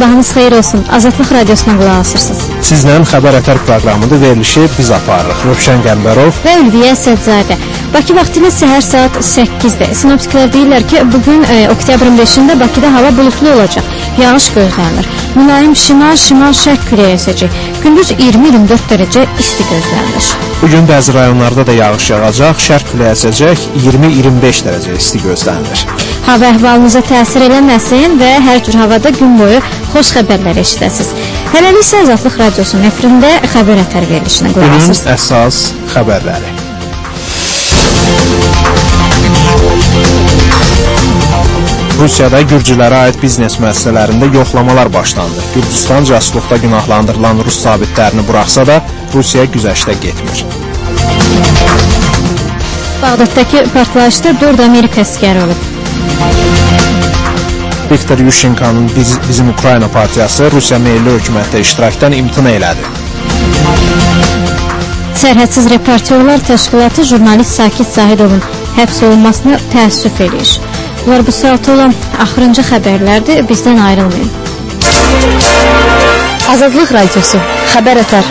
Sabahınız xeyir olsun. Azadlıq Radiosuna qulaq asırsınız. Sizlə Xəbər Ətər proqramında verilişi biz aparırıq. Rövşən Qəmbərov və Ülviyə Sədzadə. Bakı vaxtıyla səhər saat 8-də. Sinoptiklər deyirlər ki, bugün oktyabrın 5-də Bakıda hava bulutlu olacaq. Yağış gözlənilir. Mülayim şimal şərq küləyi əsəcək. Gündüz 20-24 dərəcə isti gözlənilir. Bugün bəzi rayonlarda da yağış yağacaq, şərq küləyi əsəcək, 20-25 dərəcə isti gözlənilir. Hava əhvalınıza təsir eləməsin və hər cür havada gün boyu xoş xəbərlər eşidəsiniz. Hələlik isə Azadlıq Radiosunun efirində Xəbər Ətər verilişinə qulaq asırsınız. Günün əsas xəbərləri. Rusiyada gürcülərə aid biznes müəssisələrində yoxlamalar başlandı. Gürcüstan casusluqda günahlandırılan rus zabitlərini buraxsa da, Rusiya güzəştə getmir. Bağdaddakı partlayışda 4 Amerika əskəri olub. Viktor Yushchenko'nun Bizim Ukrayna partiyası Rusiya Milli Hökumətdə iştirakdan imtina elədi. Sərhədsiz Reportyorlar Təşkilatı jurnalist Sakit Zahidovun həbs olunmasını təəssüf edir. Bunlar bu saatda olan axırıncı xəbərlərdir, bizdən ayrılmayın. Azadlıq Radiosu, Xəbər Ətər.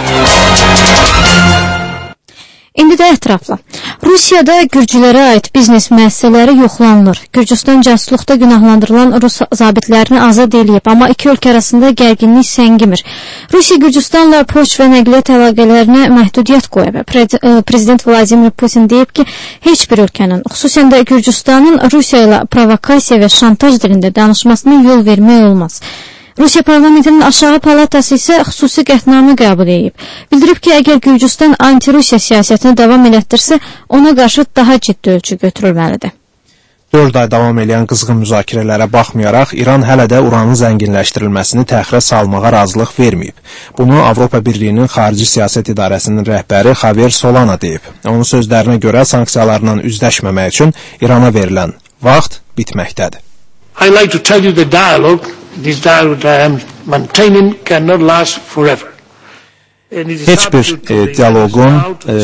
İndi də ətrafla. Rusiyada gürcülərə aid biznes müəssisələri yoxlanılır. Gürcüstan casusluqda günahlandırılan rus zabitlərini azad eləyib, amma iki ölkə arasında gərginlik səngimir. Rusiya Gürcüstanla poçt və nəqliyyat əlaqələrinə məhdudiyyət qoyub. Prezident Vladimir Putin deyib ki, heç bir ölkənin, xüsusən də Gürcüstanın Rusiya ilə provokasiya və şantaj dilində danışmasına yol vermək olmaz. Rusiya parlamentinin aşağı palatası isə xüsusi qətnamə qəbul edib. Bildirib ki, əgər Gürcüstan anti-Rusiya siyasətini davam elətdirsə, ona qarşı daha ciddi ölçü götürülməlidir. 4 ay davam edən qızğın müzakirələrə baxmayaraq, İran hələ də uranın zənginləşdirilməsini təxirə salmağa razılıq verməyib. Bunu Avropa Birliyinin Xarici Siyasət İdarəsinin rəhbəri Javier Solana deyib. Onun sözlərinə görə sanksiyalarla üzləşməmək üçün İrana verilən vaxt bitməkdədir. I'd like to tell you the dialogue, this dialogue that I am maintaining cannot last forever. Heç bir dialoqun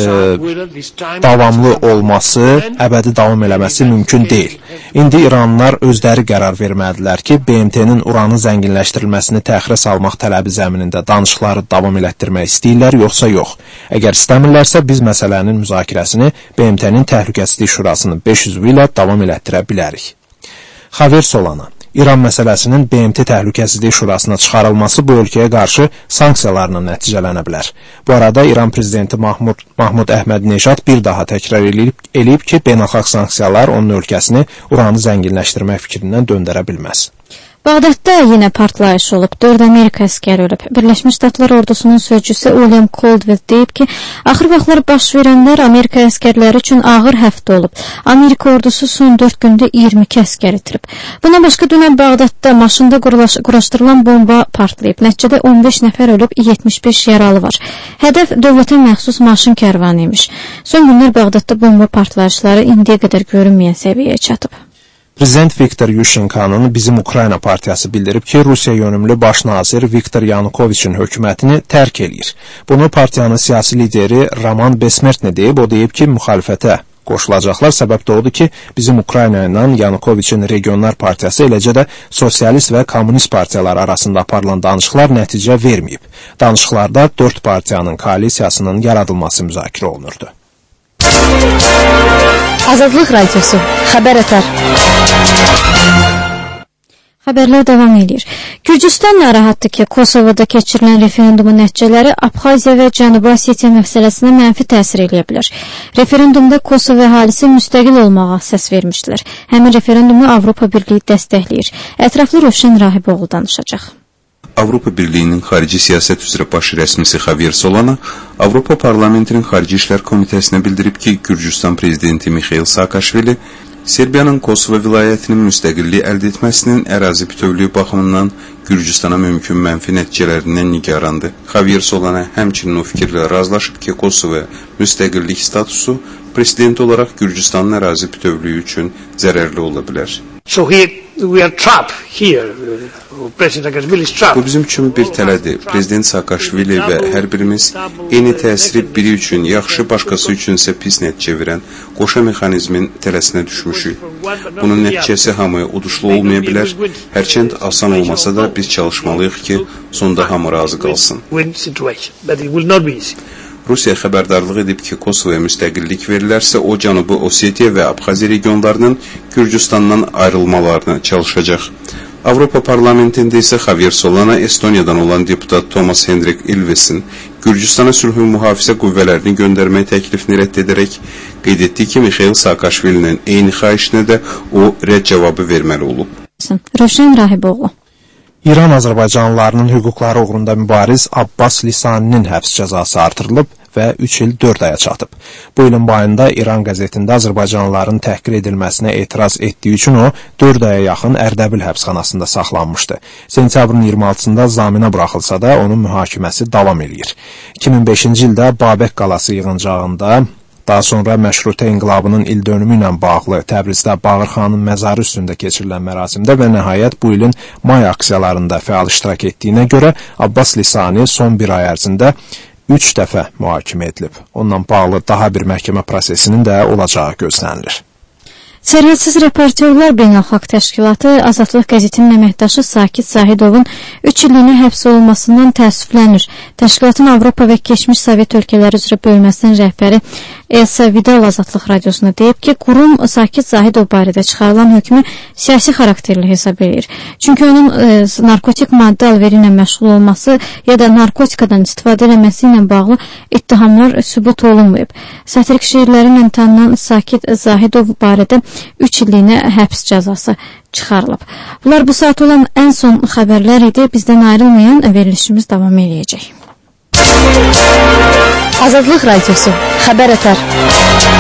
davamlı olması, əbədi davam eləməsi mümkün deyil. İndi İranlılar özləri qərar verməlidirlər ki, BMT-nin uranın zənginləşdirilməsini təxirə salmaq tələbi zəminində danışıqları davam elətdirmək istəyirlər, yoxsa yox. Əgər istəmirlərsə, biz məsələnin müzakirəsini BMT-nin Təhlükəsizlik Şurasının 5 üzvü ilə davam elətdirə bilərik. Javier Solana, İran məsələsinin BMT Təhlükəsizlik Şurasına çıxarılması bu ölkəyə qarşı sanksiyalarla nəticələnə bilər. Bu arada İran prezidenti Mahmud Əhməd-Neşad bir daha təkrar eləyib ki, beynəlxalq sanksiyalar onun ölkəsini uranı zənginləşdirmək fikrindən döndərə bilməz. Bağdadda yenə partlayış olub, 4 Amerika əskəri ölüb. Birləşmiş Ştatlar ordusunun sözcüsü William Caldwell deyib ki, axır vaxtlar baş verənlər Amerika əskərləri üçün ağır həftə olub. Amerika ordusu son 4 gündə 22 əskər itirib. Buna başqa dünən Bağdadda maşında quraşdırılan bomba partlayıb. Nəticədə 15 nəfər ölüb, 75 yaralı var. Hədəf dövlətə məxsus maşın kərvanı imiş. Son günlər Bağdadda bomba partlayışları indiyə qədər görünməyən səviyyəyə çatıb. Prezident Viktor Yushchenko'nun Bizim Ukrayna partiyası bildirib ki, Rusiya yönümlü baş nazir Viktor Yanukoviçin hökumətini tərk eləyir. Bunu partiyanın siyasi lideri Roman Besmertni deyib, o deyib ki, müxalifətə qoşulacaqlar. Səbəb də odur ki, Bizim Ukrayna ilə Yanukoviçin Regionlar partiyası, eləcə də sosialist və kommunist partiyalar arasında aparılan danışıqlar nəticə verməyib. Danışıqlarda 4 partiyanın koalisiyasının yaradılması müzakirə olunurdu. Azadlıq Radiosu, Xəbər Ətər. Xəbərlər davam edir. Gürcüstan narahatdır ki, Kosovada keçirilən referendumun nəticələri Abxaziya və Cənubi Osetiya məsələsinə mənfi təsir eləyə bilər. Referendumda Kosovo əhalisi müstəqil olmağa səs vermişdilər. Həmin referendumu Avropa Birliyi dəstəkləyir. Ətraflı Rövşən Rahiboğlu danışacaq. Avropa Birliyinin Xarici Siyasət üzrə baş rəsmisi Javier Solana Avropa Parlamentinin Xarici İşlər Komitəsinə bildirib ki, Gürcüstan prezidenti Mikhail Saakashvili Serbiyanın Kosovo vilayətinin müstəqilliyi əldə etməsinin ərazi bütövlüyü baxımından Gürcüstana mümkün mənfi nəticələrindən nigarandır. Javier Solana həmçinin o fikirlə razılaşıb ki, Kosovo müstəqillik statusu prezident olaraq Gürcüstanın ərazi bütövlüyü üçün zərərli ola bilər. So he we are trapped here. President Saakashvili is trapped. Bu bizim üçün bir tələdir. Prezident Saakashvili və hər birimiz eyni təsiri biri üçün yaxşı, başqası üçünsə pis nəticə verən qoşa mexanizmin tələsinə düşmüşük. Bunun nəticəsi hamıya uduşlu olmaya bilər. Hərçənd asan olmasa da biz çalışmalıyıq ki, sonda hamı razı qalsın. Rusiya xəbərdarlıq edib ki, Kosovaya müstəqillik verilərsə, o Cənubi Osetiya və Abxaziya regionlarının Gürcüstandan ayrılmalarına çalışacaq. Avropa Parlamentində isə Javier Solana Estoniyadan olan deputat Thomas Hendrik Ilvesin Gürcüstana sülhün mühafizə qüvvələrini göndərmək təklifini rədd edərək qeyd etdi ki, Mikhail Saakashvilinin eyni xahişinə də o rədd cavabı verməli olub. Rövşən Rahiboğlu. İran azərbaycanlılarının hüquqları uğrunda mübariz Abbas Lisaninin həbs cəzası artırılıb və 3 il 4 aya çatıb. Bu ilin bayında İran qəzetində azərbaycanlıların təhqir edilməsinə etiraz etdiyi üçün o 4 aya yaxın Ərdəbil həbsxanasında saxlanmışdı. Sentyabrın 26-sında zaminə buraxılsa da onun mühakiməsi davam edir. 2005-ci ildə Babək qalası yığıncağında, daha sonra məşrutə inqilabının ildönümü ilə bağlı Təbrizdə Bağırxanın məzarı üstündə keçirilən mərasimdə və nəhayət bu ilin may aksiyalarında fəal iştirak etdiyinə görə Abbas Lisani son bir ay ərzində 3 dəfə mühakimə edilib. Onunla bağlı daha bir məhkəmə prosesinin də olacağı gözlənilir. Sərhədsiz Reportyorlar Beynəlxalq Təşkilatı Azadlıq qəzetinin əməkdaşı Sakit Zahidovun 3 illiyinə həbs olunmasından təəssüflənir. Təşkilatın Avropa və keçmiş Sovet ölkələri üzrə bölməsinin rəhbəri Elsa Vidal Azadlıq radiosuna deyib ki, qurum Sakit Zahidov barədə çıxarılan hökmü siyasi xarakterli hesab edir. Çünki onun narkotik maddə alveri ilə məşğul olması ya da narkotikadan istifadə eləməsi ilə bağlı ittihamlar sübut olunmayıb. Satirik şeirlərlə tanınan Sakit Zahidov barədə 3 illiyinə həbs cəzası çıxarılıb. Bunlar bu saat olan ən son xəbərlər idi. Bizdən ayrılmayan verilişimiz davam edəcək. Azadlıq Radiosu xəbər ötər.